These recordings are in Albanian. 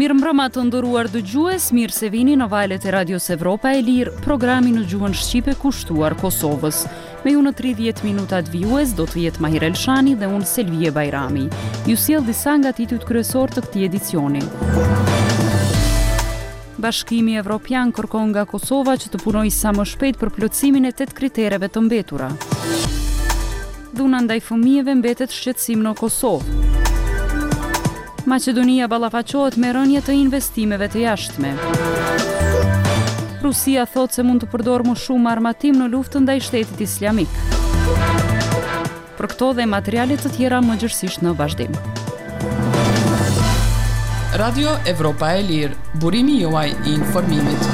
Mirëmbrëma të nderuar dëgjues, mirë se vini në valët e Radios Evropa e Lirë, programi në gjuhën shqipe kushtuar Kosovës. Me ju në 30 minutat vijues do të jetë Mahir Elshani dhe unë Selvie Bajrami. Ju sjell disa nga titujt kryesor të këtij edicioni. Bashkimi Evropian kërkon nga Kosova që të punojë sa më shpejt për plotësimin e 8 kritereve të mbetura. Dhuna ndaj fëmijëve mbetet shqetësim në Kosovë. Maqedonia ballafaqohet me rënje të investimeve të jashtme. Rusia thotë se mund të përdorë më shumë armatim në luftën ndaj Shtetit Islamik. Për këto dhe materiale të tjera më gjërësisht në vazhdim. Radio Evropa e Lirë, burimi juaj I informimit.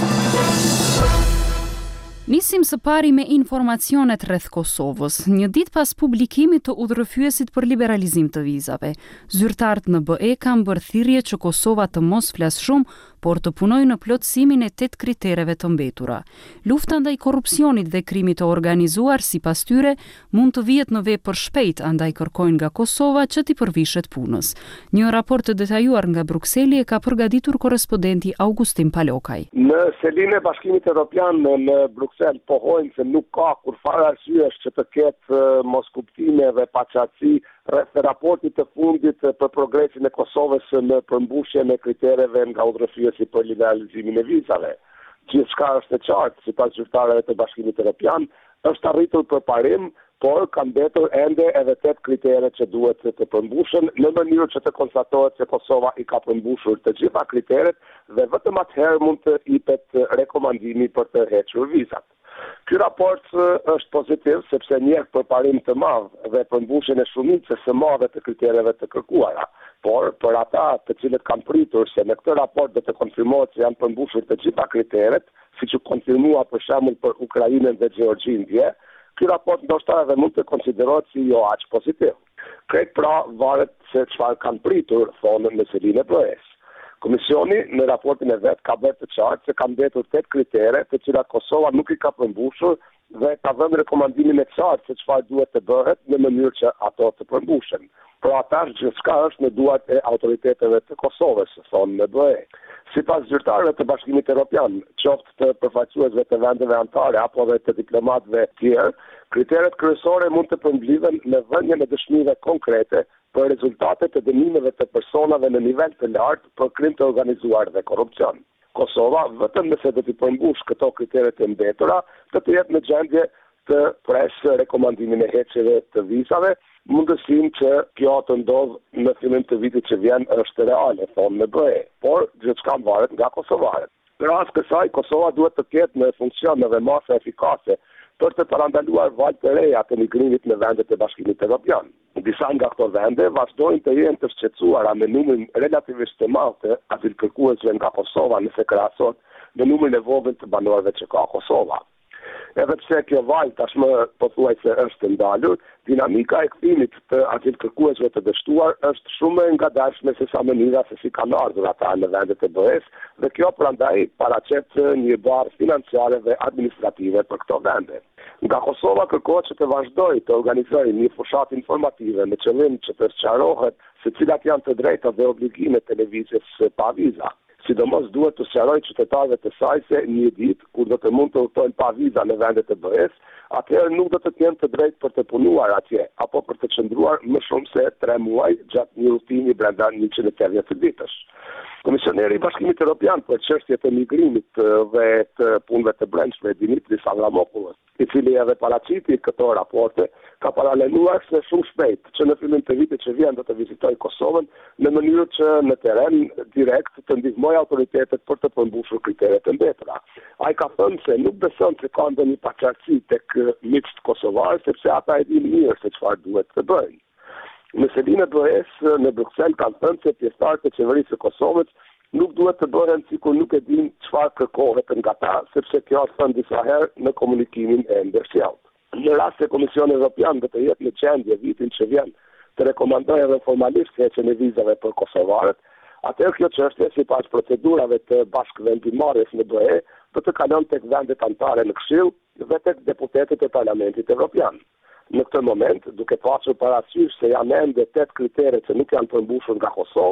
Nisim së pari me informacionet rreth Kosovës. Një ditë pas publikimit të udhërrëfyesit për liberalizim të vizave, zyrtarët në BE kanë bërë thirrje që Kosova të mos flas shumë, por të punojë në plotësimin e 8 kritereve të mbetura. Lufta ndaj korrupsionit dhe krimit të organizuar, sipas tyre, mund të vihet në vepër shpejt, andaj kërkojnë nga Kosova që t'i përvishet punës. Një raport të detajuar nga Brukseli e ka përgatitur korrespondenti Augustin Palokaj. Në selinë e Bashkimit Evropian në Bruksel pohojnë se nuk ka kurfar arsyesh që të ketë moskuptime dhe paqartësi rreth raportit të fundit për progresin e Kosovës në përmbushjen e kritereve nga udhërrëfyesi për liberalizimin e vizave. Gjithçka është e qartë, sipas zyrtarëve të Bashkimit Evropian, është arritur përparim, por ka mbetur ende edhe 8 kritere që duhet të përmbushen në mënyrë që të konstatohet se Kosova I ka përmbushur të gjitha kriteret dhe vetëm atëherë mund të jepet rekomandimi për të hequr vizat. Ky raport është pozitiv sepse njeh përparim të madh dhe përmbushjen e shumicës së madhe të kritereve të kërkuara. Por për ata të cilët kanë pritur se në këtë raport do të konfirmohet se janë përmbushur të gjitha kriteret, siç u konfirmua për shembull për Ukrainën dhe Gjeorgjinë dje, ky raport ndoshta edhe mund të konsiderohet si jo aq pozitiv. Krejt pra varet se çfarë kanë pritur, thonë në selinë e BE-s. Komisioni në raportin e vet ka bërë të qartë se ka mbetur 8 kritere të cilat Kosova nuk I ka përmbushur dhe ka dhënë rekomandimin e qartë se çfarë duhet të bëhet në mënyrë që ato të përmbushen. Por ata gjithçka është në duart e autoriteteve të Kosovës, thonë në BE. Sipas zyrtarëve të Bashkimit Evropian, qoftë të përfaqësuesve të vendeve anëtare apo edhe të diplomatëve tjerë, kriteret kryesore mund të përmblidhen në dhënien e dëshmive konkrete për rezultate të dënimeve të personave në nivel të lartë për krim të organizuar dhe korrupsion. Kosova, vetëm nëse do të përmbush këto kritere të mbetura, do të jetë në gjendje të presë rekomandimin e heqjeve të vizave, mundësinë që kjo të ndodhë në fillim të vitit që vjen është reale, thonë në BE, por gjithçka varet nga kosovarët. Në rast kësaj, Kosova duhet të ketë në funksion dhe masë efikase për të parandaluar valë të reja të migrimit në vendet e Bashkimit Evropian. Disa nga këto vende vazhdojnë të jenë të shqetësuara me numrin relativisht të madh të azilkërkuesve nga Kosova nëse krahasohet me numrin e vogël të banorëve që ka Kosova. Edhe pse kjo valë tashmë pothuajse është ndalur, dinamika e kthimit të azilkërkuesve të dështuar është shumë e ngadalshme se sa mënyra se si kanë ardhur ata në vendet e BE-s dhe kjo prandaj paraqet një barë financiare dhe administrative për këto vende. Nga Kosova kërkohet që të vazhdojë të organizojë një fushatë informative me qëllim që të sqarohet se cilat janë të drejtat dhe obligimet e lëvizjes pa viza. Sidomos duhet të sqarojë qytetarëve të saj se një ditë kur do të mund të udhtojnë pa viza në vendet e BE-s, atëherë nuk do të kenë të drejtë për të punuar atje apo për të qëndruar më shumë se 3 muaj gjatë një udhtimi brenda 180 ditësh. Komisioneri I Bashkimit Evropian për çështjet e migrimit dhe të punëve të brendshme Dimitris Avramopoulos, I cili edhe paraqiti këto raporte, ka paraleluar se shumë shpejt që në fillim të vitit që vjen do të vizitojë Kosovën në mënyrë që në terren direkt të ndihmojë autoritetet për të përmbushur kriteret e mbetura. Ai ka thënë se nuk beson se ka ndonjë paqartësi tek miqt kosovarë sepse ata e dinë mirë se çfarë duhet të bëjnë. Në selinë e BE-s në Bruksel kanë thënë se pjesëtarët e qeverisë së Kosovës nuk duhet të bëhen sikur nuk e dinë çfarë kërkohet nga ta, sepse kjo është thënë disa herë në komunikimin e ndërsjellët. Në rast se Komisioni Evropian do të jetë në gjendje vitin që vjen të rekomandojë edhe formalisht heqjen e vizave për kosovarët, atëherë kjo çështje sipas procedurave të bashkëvendimmarrjes në BE do të kalon tek vendet anëtare në Këshill dhe tek deputetët e Parlamentit Evropian. Në këtë moment, duke pasur parasysh se janë ende 8 kritere që nuk janë përmbushur nga Kosova,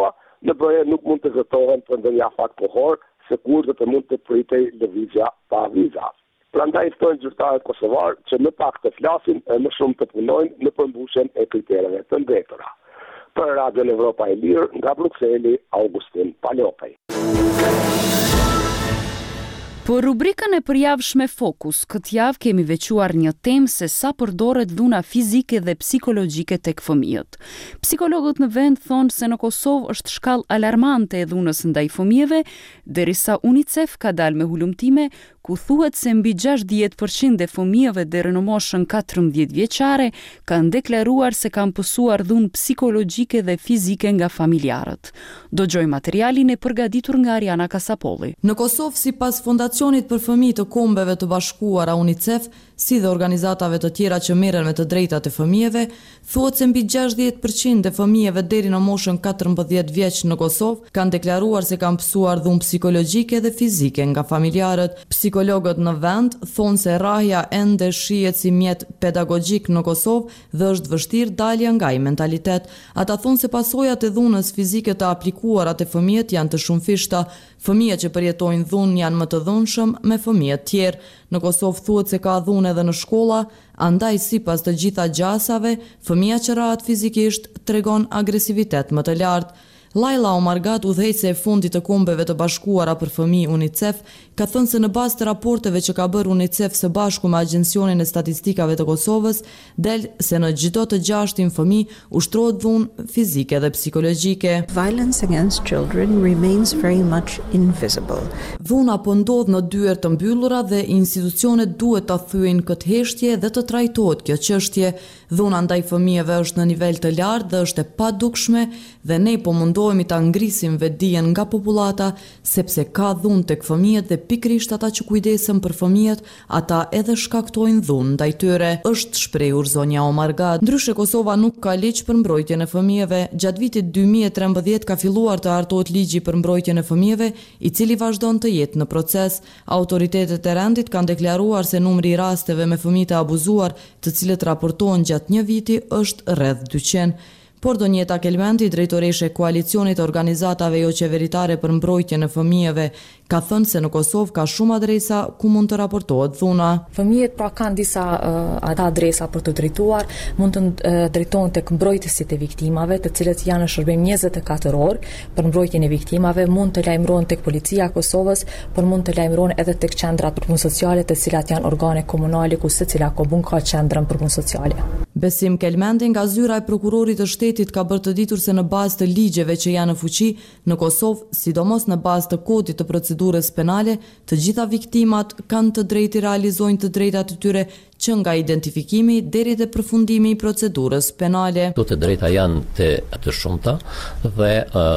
në BE nuk mund të gëtohen për ndonjë afat kohor, se kurrë të mund të pritej lëvizja pa viza. Prandaj ftojnë zyrtarët kosovar që më pak të flasin e më shumë të punojnë në përmbushjen e kritereve të drejtora. Për Radion Evropa e Lirë, nga Brukseli, Augustin Palopej. Për rubrikën e përjavshme Fokus, këtë javë kemi veçuar një temë se sa përdoret dhuna fizike dhe psikologjike tek fëmijët. Psikologët në vend thonë se në Kosovë është shkallë alarmante e dhunës ndaj fëmijëve, derisa UNICEF ka dalë me hulumtime ku thuhet se mbi 60% e fëmijëve deri në moshën 14 vjeçare kanë deklaruar se kanë pësuar dhunë psikologjike dhe fizike nga familjarët. Dëgjoj materialin e përgatitur nga Ariana Kasapolli. Në Kosovë, sipas Fondacionit për Fëmijë të Kombeve të Bashkuara UNICEF, si dhe organizatave të tjera që merren me të drejtat e fëmijëve, thuhet se mbi 60% e fëmijëve deri në moshën 14 vjeç në Kosovë kanë deklaruar se kanë pësuar dhunë psikologjike dhe fizike nga familjarët. Psikologët në vend thonë se rrahja ende shihet si mjet pedagogjik në Kosovë dhe është vështirë dalja nga ai mentalitet. Ata thonë se pasojat e dhunës fizike të aplikuara te fëmijët janë të shumëfishta. Fëmijët që përjetojnë dhunë janë më të dhunshëm me fëmijët tjerë. Në Kosovë thuhet se ka dhunë edhe në shkolla, andaj sipas të gjitha gjasave, fëmia që rahat fizikisht tregon agresivitet më të lartë. Laila Omargat, udhëheqëse e fundit të Kombeve të Bashkuara për Fëmijë UNICEF, ka thënë se në bazë të raporteve që ka bërë UNICEF së bashku me Agjencionin e Statistikave të Kosovës, del se në çdo të 6 fëmijë ushtrohet dhunë fizike dhe psikologjike. Violence against children remains very much invisible. Dhuna po ndodh në dyer të mbyllura dhe institucionet duhet ta thyejnë këtë heshtje dhe të trajtohet kjo çështje. Dhuna ndaj fëmijëve është në nivel të lartë dhe është e padukshme dhe ne po mundohemi ta ngrisim vetdijen nga popullata, sepse ka dhunë tek fëmijët dhe pikërisht ata që kujdesen për fëmijët, ata edhe shkaktojnë dhunë ndaj tyre, është shprehur zonja Omargat. Ndryshe Kosova nuk ka ligj për mbrojtjen e fëmijëve. Gjatë vitit 2013 ka filluar të hartohet ligji për mbrojtjen e fëmijëve, i cili vazhdon të jetë në proces. Autoritetet e rendit kanë deklaruar se numri i rasteve me fëmijë të abuzuar, të cilët raportohen gjatë një viti, është rreth 200. Por Donjeta Kelmendi, drejtoreshe e Koalicionit të Organizatave jo qeveritare për mbrojtjen e fëmijëve, ka thënë se në Kosovë ka shumë adresa ku mund të raportohet dhuna. Fëmijët pra kanë disa adresa për të drejtuar, mund të drejtohen tek mbrojtësit e viktimave, të cilët janë në shërbim 24 orë për mbrojtjen e viktimave, mund të lajmërohen tek Policia e Kosovës, por mund të lajmërohen edhe tek qendrat për punë sociale, të cilat janë organe komunale ku secila komun ka qendrën për punë sociale. Besim Kelmendi nga zyra e prokurorit të shtetit ka bërë të ditur se në bazë të ligjeve që janë në fuqi në Kosovë, sidomos në bazë të kodit të procedurës penale, të gjitha viktimat kanë të drejtë realizojnë të drejtat e tyre që nga identifikimi deri te përfundimi i procedurës penale. Të drejta janë të shumta dhe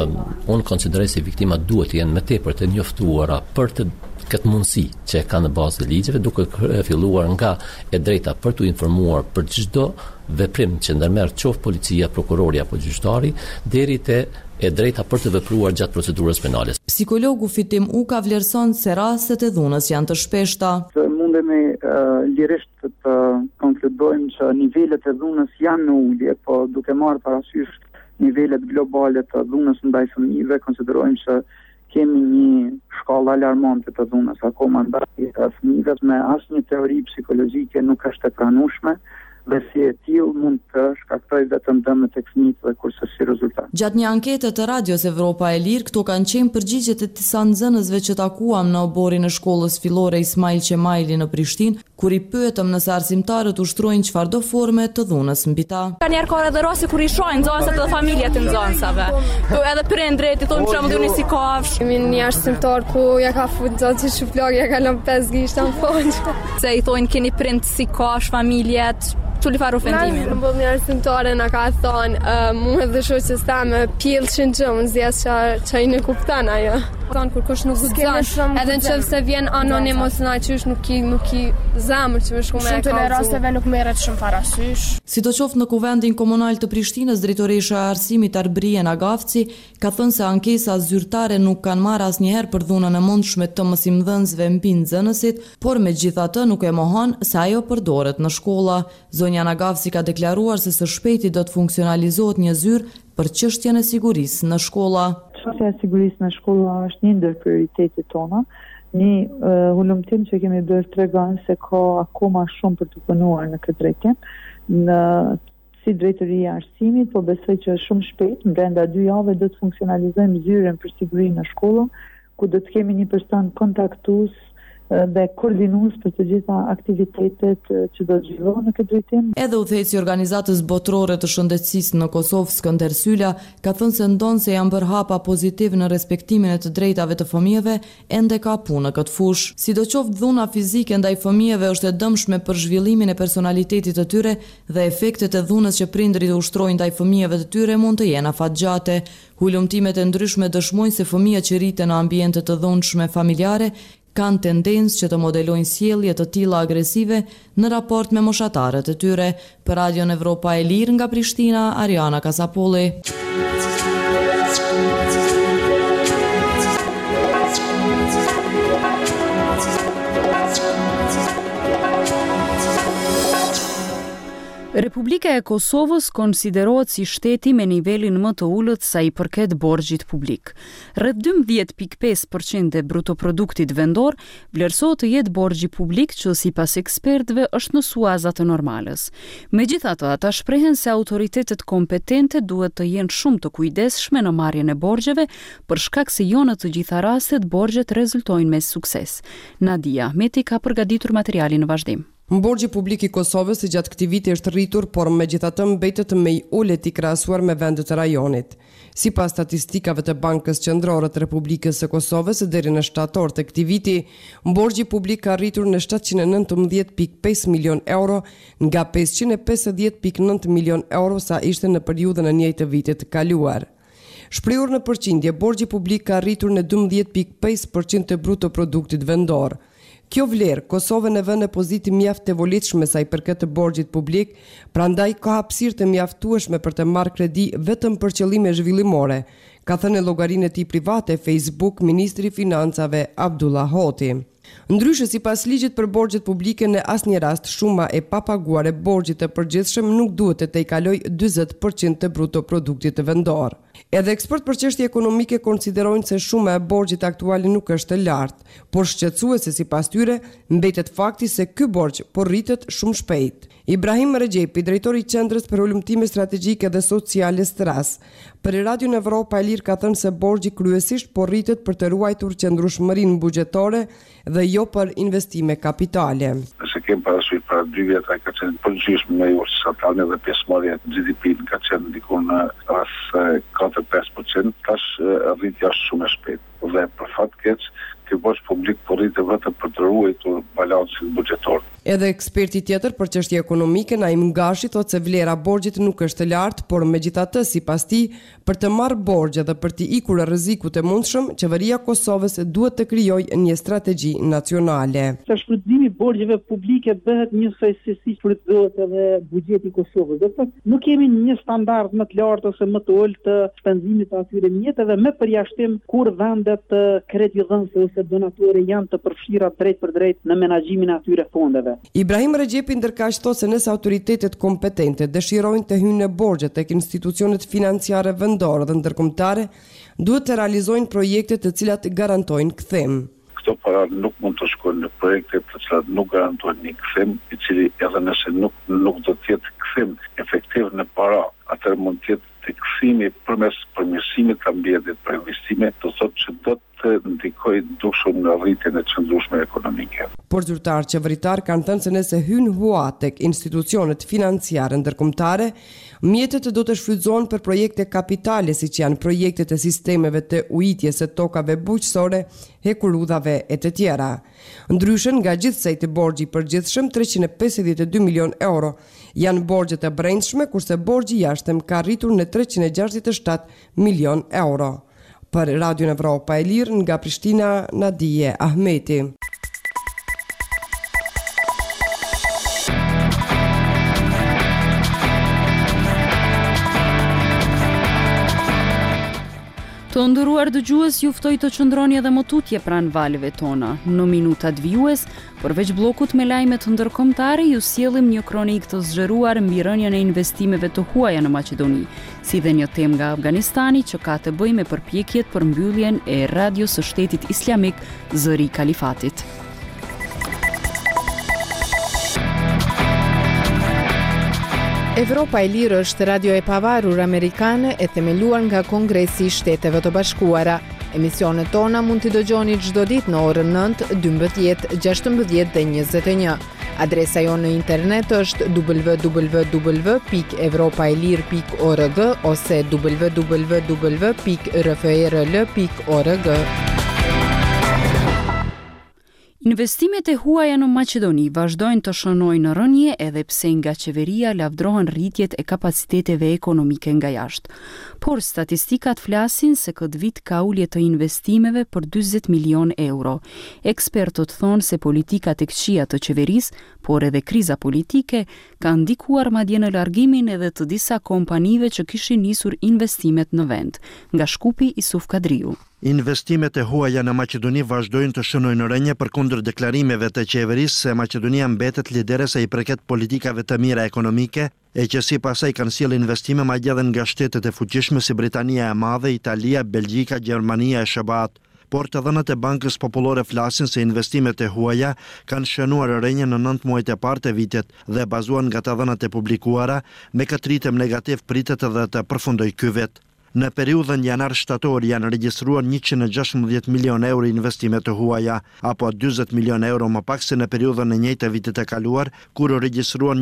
unë konsideroj se viktimat duhet të jenë më tepër të njoftuara për të këtë mundësi që ka në bazë të ligjeve, duke filluar nga e drejta për të informuar për çdo veprim që ndërmerr qoftë policia, prokurori apo gjyqtari, deri te e drejta për të vepruar gjatë procedurës penale. Psikologu Fitim Uka vlerëson se rastet e dhunës janë të shpeshta. Mundemi lirisht të konkludojmë që nivelet e dhunës janë në ulje, po duke marrë parasysh nivelet globale të dhunës ndaj fëmijëve, konsiderojmë që kemi një shkallë alarmante të dhunës akoma ndaj fëmijëve, me asnjë teori psikologjike nuk është e pranueshme dhe si e tillë mund të shkaktoj vetëm dëme tek fëmijët dhe kurse si rezultat. Gjatë një ankete të Radios Evropa e Lirë, këto kanë qenë përgjigjet e disa nxënësve që takuam në oborin e shkollës fillore Ismail Qemaili në Prishtinë, kur i pyetëm nëse arsimtarët ushtrojnë çfarëdo forme të dhunës mbi ta. Ka njerë ka edhe rasti kur i shohin nxënësat dhe familjet e nxënësave. Po edhe prindrit i thonë çfarë duni si kafsh. Kemi një arsimtar ku ja ka futur nxënësi shuflak, ja ka lënë 5 gishta në fund. Se i thonë keni prind si kafsh familjet. Çuli farë ofendimi. Në një arsimtare na ka thonë mu edhe shoqës tame pjellshin gjëmë, zjes që i në kuptan ajo. Thonë kur kush nuk guxon, edhe nëse vjen anonimos na qysh nuk i zemër që më shku me e ka. Shumë të rasteve nuk merret shumë parasysh. Sidoqoftë në Kuvendin Komunal të Prishtinës, drejtoresha e arsimit Arbrien Agavci ka thënë se ankesa zyrtare nuk kanë marrë asnjëherë për dhunën e mundshme të mësimdhënësve mbi nxënësit, por megjithatë nuk e mohon se ajo përdoret në shkolla. Zonja Agavci ka deklaruar se së shpejti do të funksionalizohet një zyrë për çështjen e sigurisë në shkolla. Çështja e sigurisë në shkolla është një ndër prioritetet tona. Një hulumtim që kemi bërë tregon se ka akoma shumë për të punuar në këtë drejtim. Si drejtoria e arsimit, po besoj që shumë shpejt, brenda 2 javëve do të funksionalizojmë zyrën për sigurinë në shkollë, ku do të kemi një person kontaktues dhe koordinues për të gjitha aktivitetet që do të zhvillohen në këtë drejtim. Edhe udhëheci i organizatës botërore të shëndetësisë në Kosovë, Skënder Sylla, ka thënë se ndonë se janë bërë hapa pozitiv në respektimin e të drejtave të fëmijëve, ende ka punë në këtë fushë. Sidoqoftë dhuna fizike ndaj fëmijëve është e dëmshme për zhvillimin e personalitetit të tyre dhe efektet e dhunës që prindërit ushtrojnë ndaj fëmijëve të tyre mund të jenë afatgjate. Hulumtimet e ndryshme dëshmojnë se fëmijët që rriten në ambiente të dhunshme familjare kanë tendencë që të modelojnë sjellje të tilla agresive në raport me moshatarët e tyre. Për Radion Evropa e Lirë nga Prishtina, Ariana Kasapolli. Republika e Kosovës konsiderohet si shteti me nivelin më të ulët sa i përket borxhit publik. Rreth 12.5% e brutoproduktit vendor vlerësohet të jetë borxhi publik që sipas ekspertëve është në suaza të normalës. Megjithatë, ata shprehen se autoritetet kompetente duhet të jenë shumë të kujdesshme në marrjen e borxheve, për shkak se jo në të gjitha rastet borxhet rezultojnë me sukses. Nadia Ahmeti ka përgatitur materialin në vazhdim. Borxhi publik i Kosovës i gjatë këtij viti është rritur, por megjithatë mbetet më i ulët i krahasuar me vendet e rajonit. Sipas statistikave të Bankës Qendrore të Republikës së Kosovës, deri në shtator të këtij viti, borxhi publik ka rritur në 719.5 milion euro nga 550.9 milion euro sa ishte në periudhën e njëjtë të vitit të kaluar. Shprehur në përqindje, borxhi publik ka rritur në 12.5% të brutoproduktit vendor. Kjo vlerë Kosovën e vën në pozitë mjaft të volitshme sa i përket të borxhit publik, prandaj ka hapësirë të mjaftueshme për të marrë kredi vetëm për qëllime zhvillimore, ka thënë në llogarinë e tij private Facebook ministri i Financave Abdullah Hoti. Ndryshe, sipas ligjit për borxhet publike, në asnjë rast shuma e papaguar e borxhit të përgjithshëm nuk duhet të tejkalojë 40% të brutoproduktit vendor. Edhe ekspert për çështje ekonomike konsiderojnë se shuma e borxhit aktual nuk është e lartë, por shqetësuese sipas tyre mbetet fakti se ky borxh po rritet shumë shpejt. Ibrahim Regjepi, drejtori i Qendrës për Hulumtime Strategjike dhe Sociale STRAS, për Radion Evropa e Lirë ka thënë se borxhi kryesisht po rritet për të ruajtur qëndrueshmërinë buxhetore dhe jo për investime kapitale. Nëse kem parasysh para 2 vjetra ka qenë përgjithshme me urtë statale dhe pjesëmarrja e GDP ka qenë diku në rreth 4-5%, tash rritja është shumë e shpejtë dhe për fat keq ky borxh publik po rritet vetëm për të ruajtur balansin buxhetor. Edhe eksperti tjetër për çështje ekonomike, Naim Ngashi, thotë se vlera borxhit nuk është e lartë, por megjithatë, sipas tij, për të marrë borxhe dhe për të ikur rrezikut e mundshëm, qeveria e Kosovës duhet të krijojë një strategji nacionale. Shfrytëzimi i borxheve publike bëhet njësoj se si shfrytëzohet edhe buxheti i Kosovës. Do të thotë, nuk kemi një standard më të lartë ose më të ulët të shpenzimit të atyre mjetë dhe me përjashtim kur vendet kreditdhënëse ose donatore janë të përfshira drejt për drejt në menaxhimin e atyre fondeve. Ibrahim Regjepi ndërkaq thotë se nëse autoritetet kompetente dëshirojnë të hyjnë në borxhe tek institucionet financiare vendore dhe ndërkombëtare, duhet të realizojnë projekte të cilat garantojnë kthim. Këto para nuk mund të shkojnë në projekte të cilat nuk garantojnë një kthim, i cili edhe nëse nuk do të jetë kthim efektiv në para, atëherë mund të jetë të kthimi përmes përmirësimit të ambientit për investime, do thotë që do të ndikojë dukshëm në rritjen e qëndrueshme ekonomike. Por zyrtarë qeveritar kanë thënë se nëse hyn hua tek institucionet financiare ndërkombëtare, mjetet do të shfrytëzohen për projekte kapitale, siç janë projektet e sistemeve të ujitjes së tokave bujqësore, hekurudhave e të tjera. Ndryshe, nga gjithsej të borxhi i përgjithshëm 352 milion euro janë borxhet e brendshme, kurse borxhi i jashtëm ka rritur në 367 milion euro. Për Radion Evropa e Lirë nga Prishtina, Nadia Ahmeti. Të nderuar dëgjues, ju ftoj të qëndroni edhe më tutje pranë valëve tona. Në minutat vijues, përveç bllokut me lajme të ndërkombëtare, ju sjellim një kronikë të zgjeruar mbi rënien e investimeve të huaja në Maqedoni, si dhe një temë nga Afganistani që ka të bëjë me përpjekjet për mbylljen e radios së Shtetit Islamik Zëri i Kalifatit. Evropa e Lirë është radio e pavarur amerikane e themeluar nga Kongresi i Shteteve të Bashkuara. Emisionet tona mund t'i dëgjoni çdo ditë në orën 9, 12, 16 dhe 21. Adresa jonë në internet është www.evropaelir.org ose www.rfrl.org. Investimet e huaja në Maqedoni vazhdojnë të shënojnë në rënje edhe pse nga qeveria lavdrohen rritjet e kapaciteteve ekonomike nga jashtë. Por statistikat flasin se këtë vit ka ulje të investimeve për 40 milion euro. Ekspertët thonë se politikat e këqija të qeverisë, por edhe kriza politike, kanë ndikuar madje në largimin edhe të disa kompanive që kishin nisur investimet në vend. Nga Shkupi, Isuf Kadriu. Investimet e huaja në Maqedoni vazhdojnë të shënojnë rënje përkundër deklarimeve të qeverisë se Maqedonia mbetet lidere sa i përket politikave të mira ekonomike, e që sipas saj kanë sjellë investime madje edhe nga shtetet e fuqishme si Britania e Madhe, Italia, Belgjika, Gjermania e SBA. Por të dhënat e Bankës Popullore flasin se investimet e huaja kanë shënuar rënje në 9 muajt e parë të vitit dhe bazuan nga të dhënat e publikuara, me këtë ritem negativ pritet edhe të përfundoj ky vit. Në periudhën janar-shtator janë regjistruar 116 milion euro investime të huaja, apo 40 milion euro më pak se në periudhën e njëjtë të vitit e kaluar, kur u regjistruan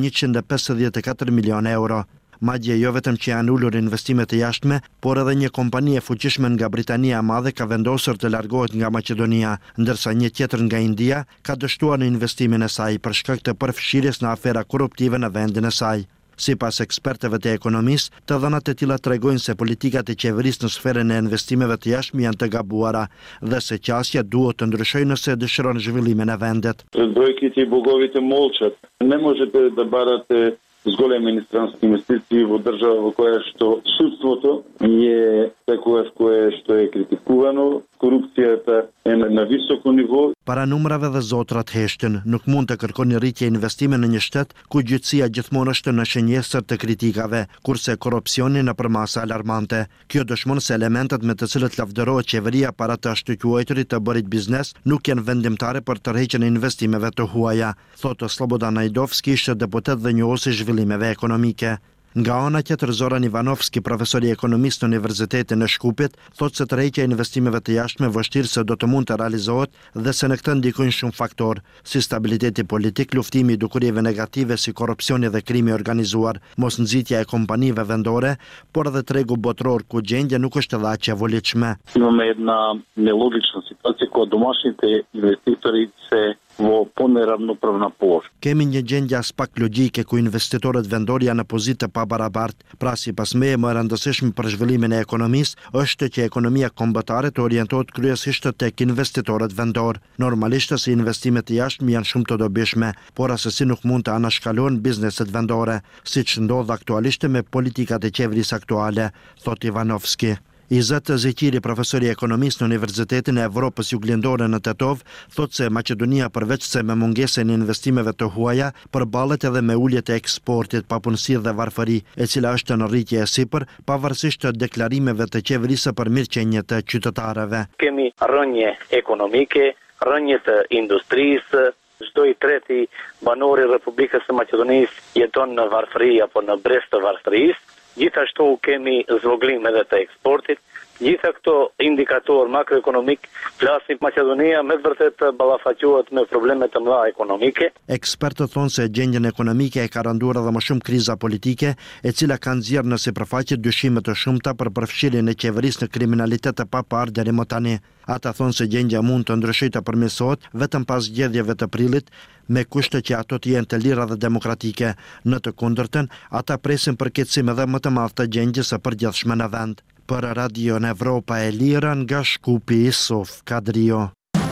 154 milion euro. Madje jo vetëm që janë ulur investimet e jashtme, por edhe një kompani e fuqishme nga Britania e Madhe ka vendosur të largohet nga Maqedonia, ndërsa një tjetër nga India ka dështuar në investimin e saj për shkak të përfshirjes në afera korruptive në vendin e saj. Sipas ekspertëve të ekonomisë, të dhënat e tilla tregojnë se politikat e qeverisë në sferën e investimeve të jashtme janë të gabuara dhe se qasja duhet të ndryshojë nëse dëshiron zhvillimin e vendit. Бройките и боговите молчат. Не можете да барате с големи инстрански инвестиции во држава во која што судството е секогаш кое што е критикувано, корупцијата е на високо ниво. Para numrave dhe zotrat heshtën, nuk mund të kërkoni rritje investime në një shtet ku gjyqësia gjithmonë është në shënjesër të kritikave, kurse korrupsioni në përmasa alarmante. Kjo dëshmon se elementet me të cilët lavdërohet qeveria para të shtyquajturit të bërit biznes nuk janë vendimtare për tërheqjen e investimeve të huaja, thotë Slobodan Najdovski, ishte deputet dhe njohuesi i zhvillimeve ekonomike. Nga ana tjetër, Zoran Ivanovski, profesor i ekonomisë në Universitetin e Shkupit, thotë se tërheqja e investimeve të jashtme vështirë se do të mund të realizohet dhe se në këtë ndikojnë shumë faktorë, si stabiliteti politik, luftimi i dukurive negative si korrupsioni dhe krimi organizuar, mos nxitja e kompanive vendore, por edhe tregu botror ku gjendja nuk është edhe aq e volitshme. Имаме една нелогична ситуација кога домашните инвеститори се во понеравноправна положение. Kemi një gjendje as pak logjike ku investitorët vendor janë në pozitë të pabarabart. Pra sipas meje më e rëndësishme për zhvillimin e ekonomisë është që ekonomia kombëtare të orientohet kryesisht tek investitorët vendor. Normalisht se investimet e jashtme janë shumë të dobishme, por asesi nuk mund të anashkalohen bizneset vendore, siç ndodh aktualisht me politikat e qeverisë aktuale, thot Ivanovski. Izet Zekiri, profesor i ekonomisë në Universitetin e Evropës Juglindore në Tetov, thotë se Maqedonia përveç se me mungesën e investimeve të huaja, përballet edhe me uljet e eksportit, papunësi dhe varfëri, e cila është në rritje e sipër, pavarësisht të deklarimeve të qeverisë për mirëqenie të qytetarëve. Kemi rënje ekonomike, rënje të industrisë, çdo i treti banor i Republikës së Maqedonisë jeton në varfëri apo në brez të varfërisë. Gjithashtu kemi zvoglim edhe të eksportit. Gjitha këto indikatorë makroekonomik flasin Maqedonia me të vërtet ballafaqohet me probleme të mëdha ekonomike. Ekspertët thonë se gjendjen ekonomike e ka rënduar edhe më shumë kriza politike, e cila ka nxjerrë në sipërfaqe dyshime të shumta për përfshirjen e qeverisë në kriminalitet të paparë deri më tani. Ata thonë se gjendja mund të ndryshojë të përmirësohet vetëm pas zgjedhjeve të prillit, me kushte që ato të jenë të lira dhe demokratike. Në të kundërtën, ata presin përkeqësim edhe më të madh të gjendjes së përgjithshme në vend. Për Radio në Evropa e Lira nga Shkupi, Isuf Kadrio.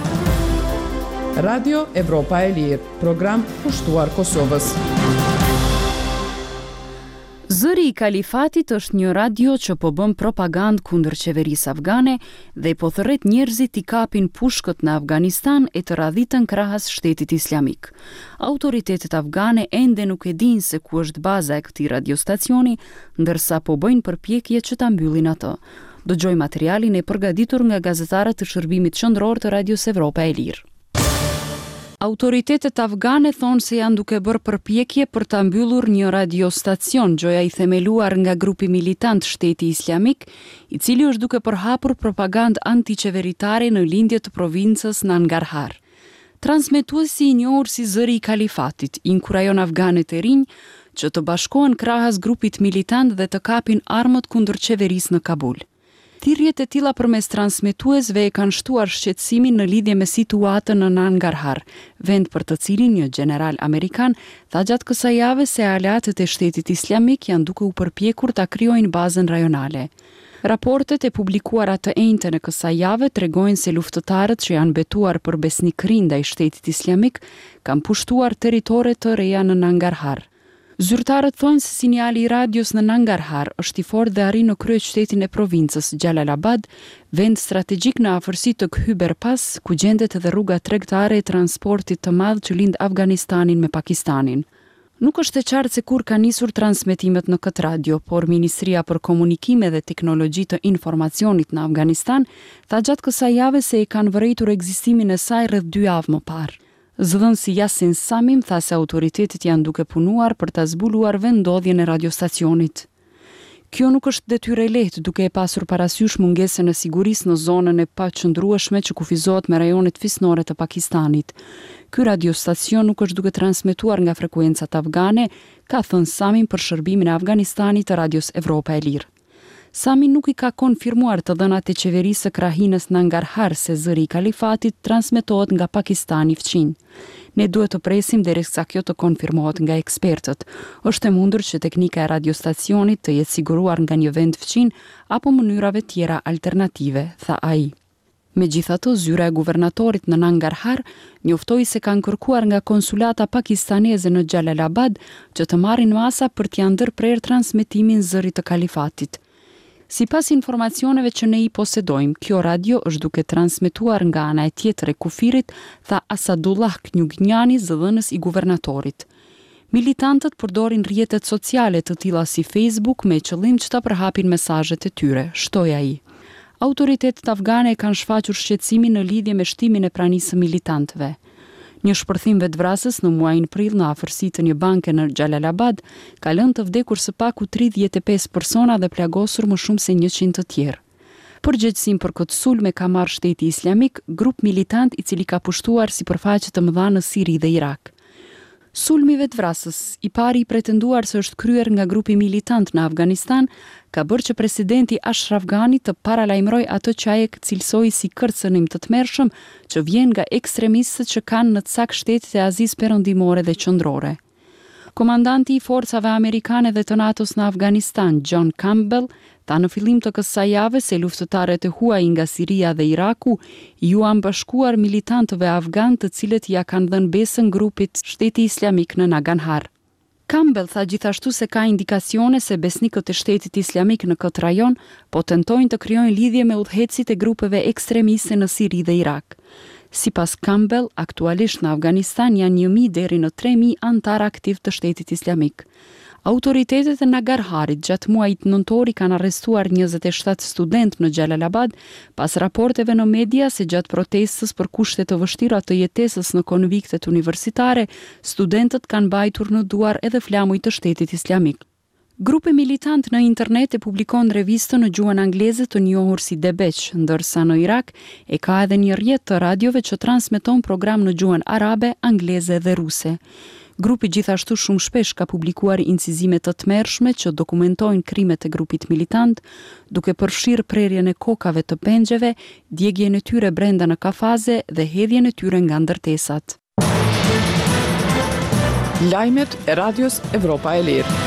Radio Evropa e Lirë, program pushtuar Kosovës. Zëri i Kalifatit është një radio që po bën propagandë kundër qeverisë afgane dhe po thërret njerëzit i kapin pushkët në Afganistan e të radhitën krahas shtetit islamik. Autoritetet afgane ende nuk e dinë se ku është baza e këtij radiostacioni, ndërsa po bëjnë përpjekje që ta mbyllin atë. Dëgjoj materialin e përgatitur nga gazetarët të Shërbimit Qendror të Radios Evropa e Lirë. Autoritetet afgane thonë se janë duke bërë përpjekje për ta mbyllur një radiostacion, gjoja i themeluar nga grupi militant Shteti Islamik, i cili është duke përhapur propagandë antiqeveritare në lindje të provincës Nangarhar. Transmetuesi i njohur si Zëri i Kalifatit inkurajon afganët e rinj që të bashkohen krahas grupit militant dhe të kapin armët kundër qeverisë në Kabul. Thirrjet e tilla përmes transmetuesve e kanë shtuar shqetësimin në lidhje me situatën në Nangarhar, vend për të cilin një general amerikan tha gjatë kësaj jave se aleatët e Shtetit Islamik janë duke u përpjekur ta krijojnë bazën rajonale. Raportet e publikuara të njëjtën e kësaj jave tregojnë se luftëtarët që janë betuar për besnikëri ndaj Shtetit Islamik kanë pushtuar territore të reja në Nangarhar. Zyrtarët thonë se sinjali i radios në Nangarhar është i fortë dhe arrin në kryeqytetin e provincës Jalalabad, vend strategjik në afërsi të Khyber Pass, ku gjendet edhe rruga tregtare e transportit të madh që lind Afganistanin me Pakistanin. Nuk është e qartë se kur ka nisur transmetimet në këtë radio, por Ministria për Komunikime dhe Teknologji të Informacionit në Afganistan tha gjatë kësaj jave se e kanë vërejtur ekzistimin e saj rreth 2 javë më parë. Zëdhënësi Yasin Samim tha se autoritetet janë duke punuar për ta zbuluar vendodhjen e radiostacionit. Kjo nuk është detyrë e lehtë duke e pasur parasysh mungesën e sigurisë në zonën e paqëndrueshme që kufizohet me rajonet fisnore të Pakistanit. Ky radiostacion nuk është duke transmetuar nga frekuencat afgane, ka thënë Samim për Shërbimin e Afganistanit të Radios Evropa e Lirë. Sami nuk i ka konfirmuar të dhënat e qeverisë së krahinës Nangarhar se Zëri i Kalifatit transmetohet nga Pakistani fqin. Ne duhet të presim derisa kjo të konfirmohet nga ekspertët. Është e mundur që teknika e radiostacionit të jetë siguruar nga një vend fqin apo mënyrave tjera alternative, tha ai. Megjithatë, zyra e guvernatorit në Nangarhar njoftoi se kanë kërkuar nga konsulata pakistaneze në Jalalabad që të marrin masa për t'ia ndërprerë transmetimin Zërit të Kalifatit. Sipas informacioneve që ne i posedojmë, kjo radio është duke transmetuar nga ana e tjetër e kufirit, tha Asadullah Knjugnjani, zëdhënës i guvernatorit. Militantët përdorin rrjetet sociale të tilla si Facebook me qëllim që ta përhapin mesazhet e tyre, shtoi ai. Autoritetet afgane kanë shfaqur shqetësimin në lidhje me shtimin e pranisë së militantëve. Një shpërthim vetvrasës në muajin prill në afërsi të një banke në Jalalabad ka lënë të vdekur së paku 35 persona dhe plagosur më shumë se 100 të tjerë. Përgjegjësim për këtë sulm ka marrë Shteti Islamik, grup militant i cili ka pushtuar sipërfaqe të mëdha në Siri dhe Irak. Sulmi vetvrasës, i pari i pretenduar se është kryer nga grupi militant në Afganistan, ka bërë që presidenti Ashraf Ghani të paralajmëroj atë që ai cilësoi si kërcënim të tmerrshëm që vjen nga ekstremistët që kanë në cak shtetet e Azisë Perëndimore dhe Qendrore. Komandanti i forcave amerikane dhe të NATO-s në Afganistan, John Campbell, tha në fillim të kësaj jave se luftëtarët e huaj nga Siria dhe Iraku ju han bashkuar militantëve afgan të cilët ja kanë dhënë besën grupit Shteti Islamik në Nangarhar. Campbell tha gjithashtu se ka indikacione se besnikët e Shtetit Islamik në këtë rajon po tentojnë të krijojnë lidhje me udhëhecit e grupeve ekstremiste në Siri dhe Irak. Sipas Campbell, aktualisht në Afganistan janë 1000 deri në 3000 antar aktiv të Shtetit Islamik. Autoritetet e Nangarharit gjatë muajit nëntori kanë arrestuar 27 studentë në Jalalabad pas raporteve në media se gjatë protestës për kushte të vështira të jetesës në konviktet universitare, studentët kanë mbajtur në duar edhe flamuj të Shtetit Islamik. Grupi militant në internet e publikon revistën në gjuhën angleze të njohur si Debeq, ndërsa në Irak e ka edhe një rrjet të radiove që transmeton program në gjuhën arabe, angleze dhe ruse. Grupi gjithashtu shumë shpesh ka publikuar incizime të tmerrshme që dokumentojnë krimet e grupit militant, duke përfshirë prerjen e kokave të pengjeve, djegjen e tyre brenda në kafaze dhe hedhjen e tyre nga ndërtesat. Lajmet e Radios Evropa e Lirë.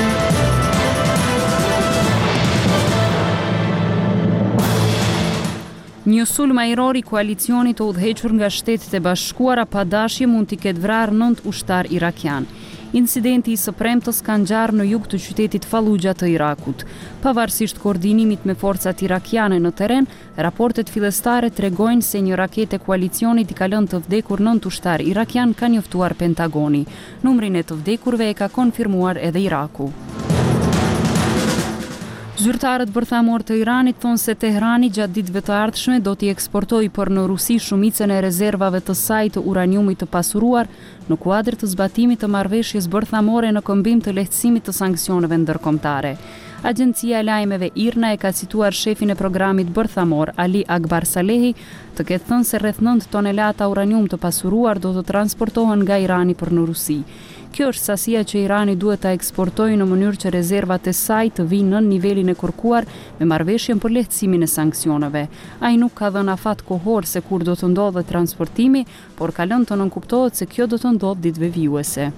Një sulm ajror i koalicionit të udhëhequr nga Shtetet e Bashkuara pa dashje mund t'i ketë vrarë 9 ushtar irakian. Incidenti i së premtës ka ngjarë në jug të qytetit Fallujah të Irakut. Pavarësisht koordinimit me forcat irakiane në terren, raportet fillestare tregojnë se një raketë e koalicionit i ka lënë të vdekur 9 ushtar irakian, ka njoftuar Pentagoni. Numrin e të vdekurve e ka konfirmuar edhe Iraku. Zyrtarët bërthamor të Iranit thonë se Teherani gjatë ditëve të ardhshme do t'i eksportojë për në Rusi shumicën e rezervave të saj të uraniumit të pasuruar në kuadër të zbatimit të marrëveshjes bërthamore në këmbim të lehtësimit të sanksioneve ndërkombëtare. Agjencia e lajmeve IRNA e ka cituar shefin e programit bërthamor Ali Akbar Salehi të ketë thënë se rreth 9 tonelata uranium të pasuruar do të transportohen nga Irani për në Rusi. Kjo është sasia që Irani duhet ta eksportojë në mënyrë që rezervat e saj të vinë në nivelin e kërkuar me marrëveshjen për lehtësimin e sanksioneve. Ai nuk ka dhënë afat kohor se kur do të ndodhë transportimi, por ka lënë të nënkuptohet se kjo do të ndodhë ditëve vijuese.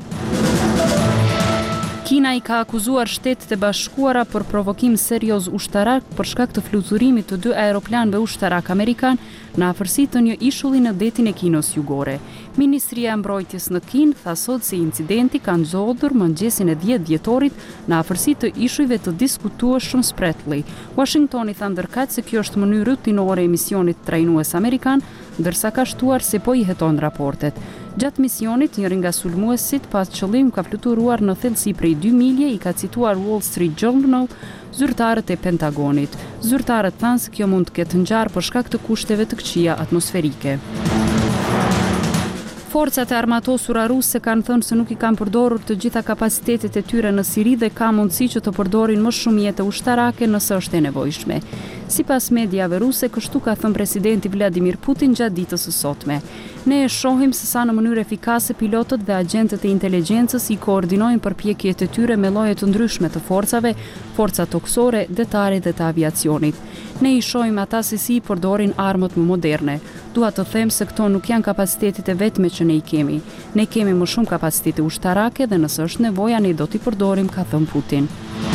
Kina i ka akuzuar Shtetet e Bashkuara për provokim serioz ushtarak për shkak të fluturimit të 2 aeroplanëve ushtarak amerikan në afërsi të një ishulli në detin e Kinës Jugore. Ministria e Mbrojtjes në Kinë tha sot se incidenti ka nxodhur mëngjesin e 10 dhjetorit në afërsi të ishujve të diskutueshëm Spratly. Washingtoni tha ndërkaq se kjo është mënyrë rutinore e misionit trajnues amerikan, ndërsa ka shtuar se po i heton raportet. Gjatë misionit, njëri nga sulmuesit pas qëllim ka fluturuar në thellësi prej 2 milje, i ka cituar Wall Street Journal zyrtarët e Pentagonit. Zyrtarët thanë se kjo mund të ketë ngjarë për shkak të kushteve të këqija atmosferike. Forcat e armatosura ruse kanë thënë se nuk i kanë përdorur të gjitha kapacitetet e tyre në Siri dhe ka mundësi që të përdorin më shumë mjete ushtarake nëse është e nevojshme. Sipas mediave ruse, kështu ka thënë presidenti Vladimir Putin gjatë ditës së sotme. Ne e shohim se sa në mënyrë efikase pilotët dhe agentët e inteligjencës i koordinojnë përpjekjet e tyre me lloje të ndryshme të forcave, forca toksore, detare dhe të aviacionit. Ne i shohim ata se si i përdorin armët më moderne. Dua të them se këto nuk janë kapacitetet e vetme që ne i kemi. Ne kemi më shumë kapacitete ushtarake dhe nëse është nevoja ne do t'i përdorim, ka thënë Putin.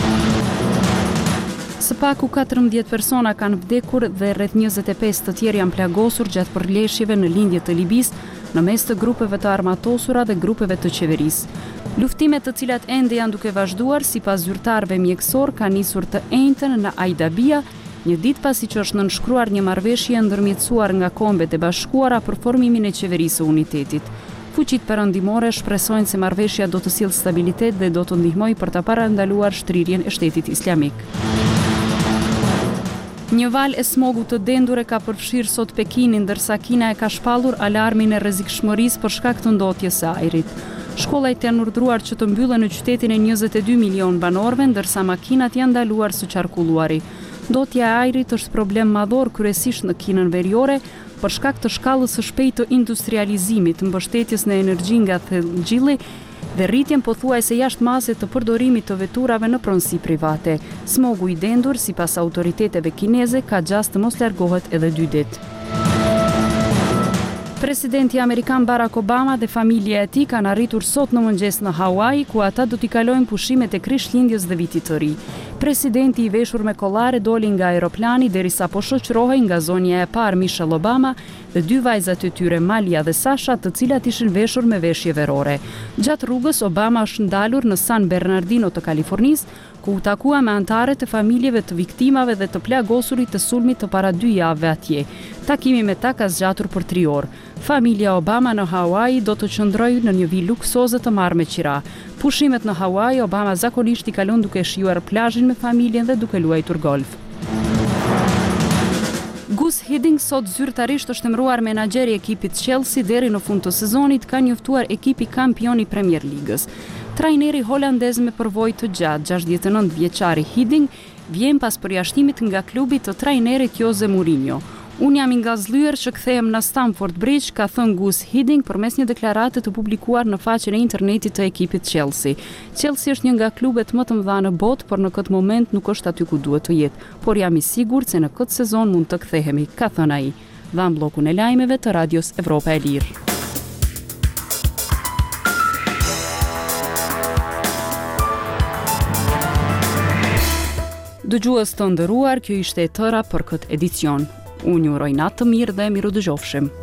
Së paku 14 persona kanë vdekur dhe rreth 25 të tjerë janë plagosur gjatë përleshjeve në lindje të Libisë në mes të grupeve të armatosura dhe grupeve të qeverisë. Luftimet të cilat ende janë duke vazhduar, sipas zyrtarëve mjekësor, kanë nisur të njëjtën në Ajdabia, një ditë pasi që është nënshkruar një marrëveshje ndërmjetësuar nga Kombet e Bashkuara për formimin e qeverisë së unitetit. Fuqitë perëndimore shpresojnë se marrëveshja do të sjellë stabilitet dhe do të ndihmojë për ta parandaluar shtrirjen e Shtetit Islamik. Një val e smogut të dendur e ka përfshirë sot Pekinin, ndërsa Kina e ka shpallur alarmin e rrezikshmërisë për shkak të ndotjes së ajrit. Shkollat janë urdhëruar që të mbyllen në qytetin e 22 milion banorëve, ndërsa makinat janë ndaluar së qarkulluari. Ndotja e ajrit është problem madhor kryesisht në Kinën Veriore për shkak të shkallës së shpejtë të industrializimit, mbështetjes në energji nga thellgjilli dhe rritjen pothuajse jashtëmase të përdorimit të veturave në pronësi private. Smogu i dendur, sipas autoriteteve kineze, ka gjas të mos largohet edhe 2 ditë. Presidenti amerikan Barack Obama dhe familja e tij kanë arritur sot në mëngjes në Hawaii, ku ata do t'i kalojnë pushimet e Krishtlindjes dhe Vitit të Ri. Presidenti i veshur me kollare doli nga aeroplani derisa po shoqërohej nga zonja e parë Michelle Obama dhe 2 vajzat e tyre, Malia dhe Sasha, të cilat ishin veshur me veshje verore. Gjatë rrugës, Obama është ndalur në San Bernardino të Kalifornisë, ku u takua me anëtarët e familjeve të viktimave dhe të plagosurit të sulmit të para 2 javëve atje. Takimi me ta ka zgjatur për 3 orë. Familja Obama në Hawaii do të qëndrojë në një vilë luksoze të marrë me qira. Pushimet në Hawaii, Obama zakonisht i kalon duke shijuar plazhin me familjen dhe duke luajtur golf. Gus Hiddink sot zyrtarisht është emëruar menaxheri i ekipit Chelsea deri në fund të sezonit, ka njoftuar ekipi kampion i Premier Ligës. Trajneri holandez me përvojë të gjatë, 69 vjeçari Hiddink, vjen pas përjashtimit nga klubi të trajnerit Jose Mourinho. Unë jam i ngazllyer që kthehem në Stamford Bridge, ka thënë Gus Hiddink përmes një deklarate të publikuar në faqen e internetit të ekipit Chelsea. Chelsea është një nga klubet më të mëdha në botë, por në këtë moment nuk është aty ku duhet të jetë. Por jam i sigurt se në këtë sezon mund të kthehemi, ka thënë ai. Dhan bllokun e lajmeve të Radios Evropa e Lirë. Dëgjues të nderuar, kjo ishte e tëra për këtë edicion. Unë ju uroj natë të mirë dhe miru dëgjofshim.